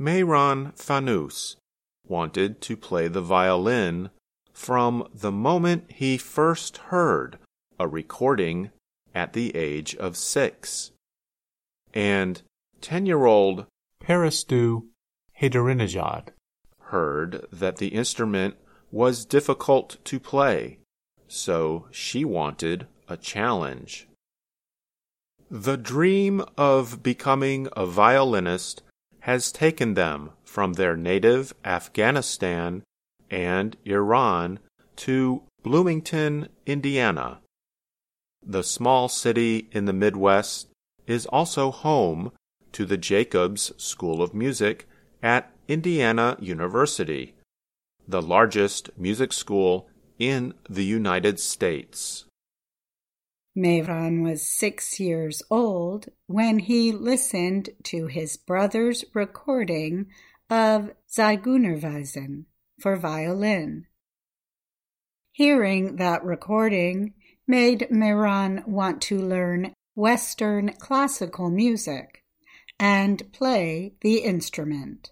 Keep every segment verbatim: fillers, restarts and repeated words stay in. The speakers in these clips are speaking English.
Mehran Fanous wanted to play the violin from the moment he first heard a recording at the age of six. And ten-year-old Peristu Haydarinejad heard that the instrument was difficult to play, so she wanted a challenge. The dream of becoming a violinist has taken them from their native Afghanistan and Iran to Bloomington, Indiana. The small city in the Midwest is also home to the Jacobs School of Music at Indiana University, the largest music school in the United States. Mehran was six years old when he listened to his brother's recording of Zigeunerweisen for violin. Hearing that recording made Mehran want to learn Western classical music and play the instrument.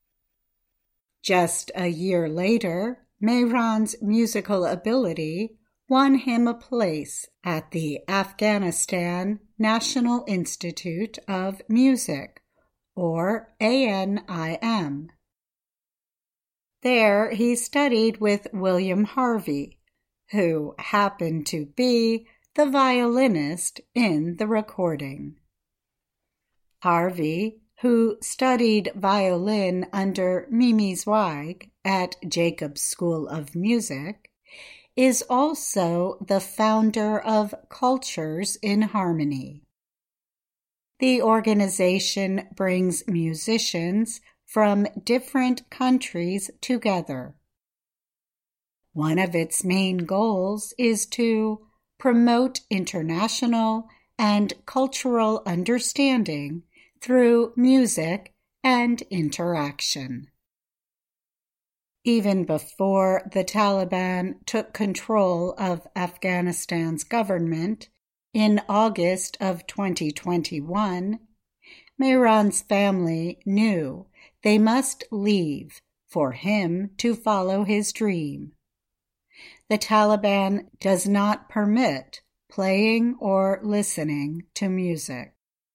Just a year later, Mehran's musical ability won him a place at the Afghanistan National Institute of Music, or A N I M. There he studied with William Harvey, who happened to be the violinist in the recording. Harvey, who studied violin under Mimi Zweig at Jacobs School of Music, is also the founder of Cultures in Harmony. The organization brings musicians from different countries together. One of its main goals is to promote international and cultural understanding through music and interaction. Even before the Taliban took control of Afghanistan's government in August of twenty twenty-one, Mehran's family knew they must leave for him to follow his dream. The Taliban does not permit playing or listening to music.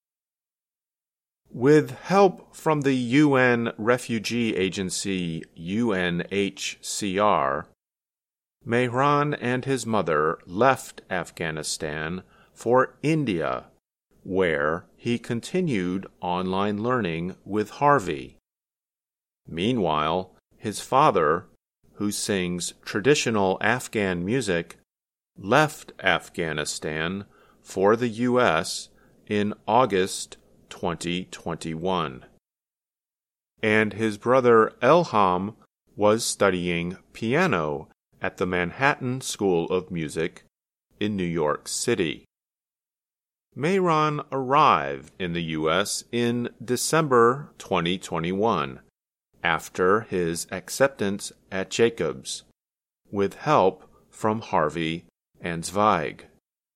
With help from the U N refugee agency U N H C R, Mehran and his mother left Afghanistan for India, where he continued online learning with Harvey. Meanwhile, his father, who sings traditional Afghan music, left Afghanistan for the U S in August twenty twenty-one. And his brother Elham was studying piano at the Manhattan School of Music in New York City. Mehran arrived in the U S in December twenty twenty-one, after his acceptance at Jacobs, with help from Harvey and Zweig.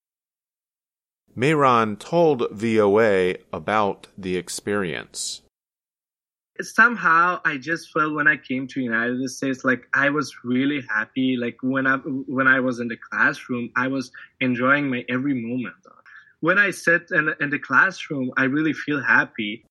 Mehran told V O A about the experience. Somehow I just felt when I came to United States, like I was really happy. Like when I when I was in the classroom, I was enjoying my every moment. When I sit in, in the classroom, I really feel happy.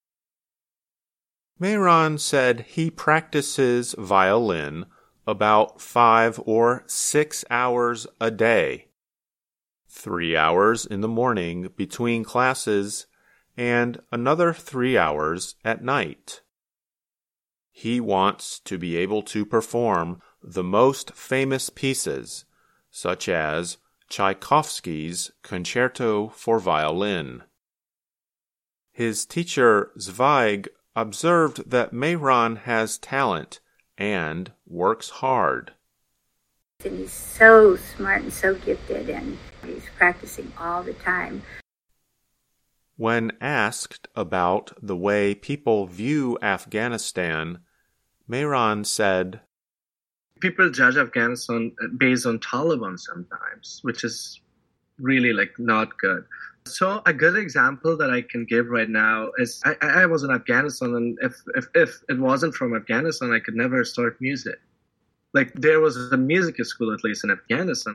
Mehran said he practices violin about five or six hours a day. Three hours in the morning between classes and another three hours at night. He wants to be able to perform the most famous pieces, such as Tchaikovsky's Concerto for Violin. His teacher Zweig observed that Mehran has talent and works hard. And he's so smart and so gifted, and he's practicing all the time. When asked about the way people view Afghanistan, Mehran said, people judge Afghanistan based on Taliban sometimes, which is really like not good. So a good example that I can give right now is I, I was in Afghanistan, and if, if, if it wasn't from Afghanistan, I could never start music. Like, there was a music school, at least in Afghanistan.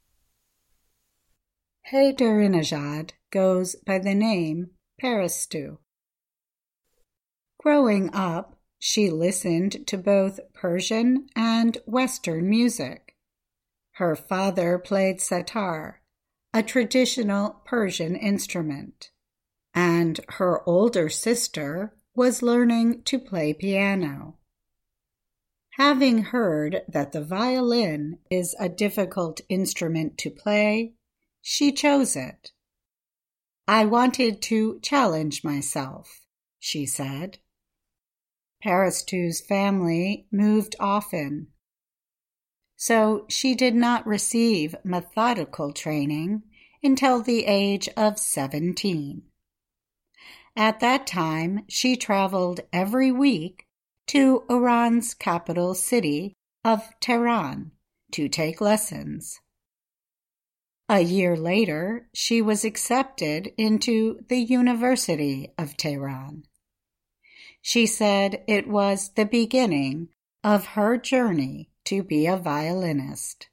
Haidarinejad goes by the name Parastu. Growing up, she listened to both Persian and Western music. Her father played sitar, a traditional Persian instrument, and her older sister was learning to play piano. Having heard that the violin is a difficult instrument to play, she chose it. "I wanted to challenge myself," she said. Parastu's family moved often, so she did not receive methodical training until the age of seventeen. At that time, she traveled every week to Iran's capital city of Tehran to take lessons. A year later, she was accepted into the University of Tehran. She said it was the beginning of her journey to be a violinist.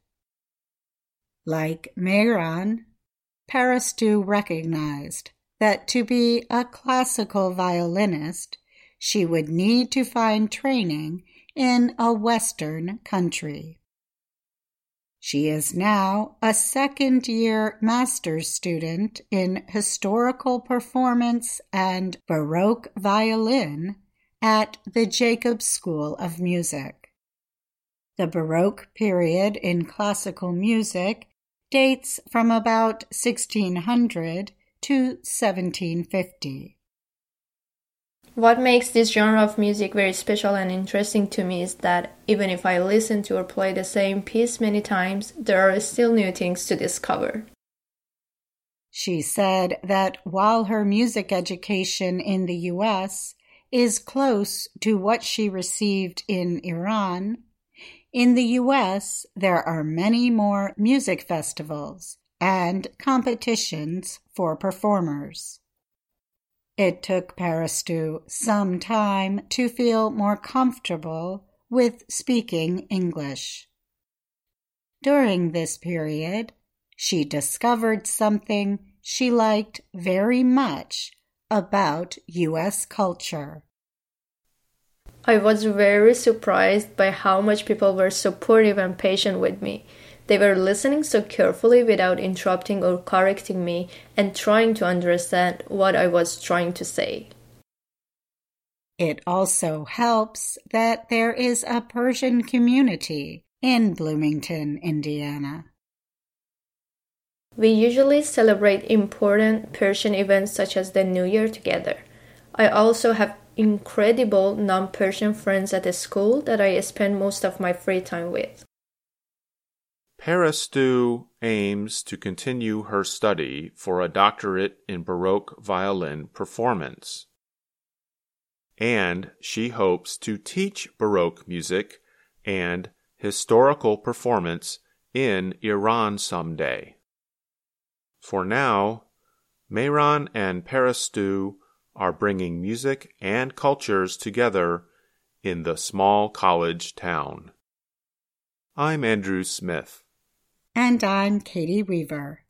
Like Mehran, Parastu recognized that to be a classical violinist, she would need to find training in a Western country. She is now a second-year master's student in historical performance and Baroque violin at the Jacobs School of Music. The Baroque period in classical music dates from about sixteen hundred to seventeen fifty. What makes this genre of music very special and interesting to me is that even if I listen to or play the same piece many times, there are still new things to discover. She said that while her music education in the U S is close to what she received in Iran, in the U S there are many more music festivals and competitions for performers. It took Parastu some time to feel more comfortable with speaking English. During this period, she discovered something she liked very much about U S culture. I was very surprised by how much people were supportive and patient with me. They were listening so carefully without interrupting or correcting me and trying to understand what I was trying to say. It also helps that there is a Persian community in Bloomington, Indiana. We usually celebrate important Persian events such as the New Year together. I also have incredible non-Persian friends at the school that I spend most of my free time with. Parastu aims to continue her study for a doctorate in Baroque violin performance, and she hopes to teach Baroque music and historical performance in Iran someday. For now, Mehran and Parastu are bringing music and cultures together in the small college town. I'm Andrew Smith. And I'm Katie Weaver.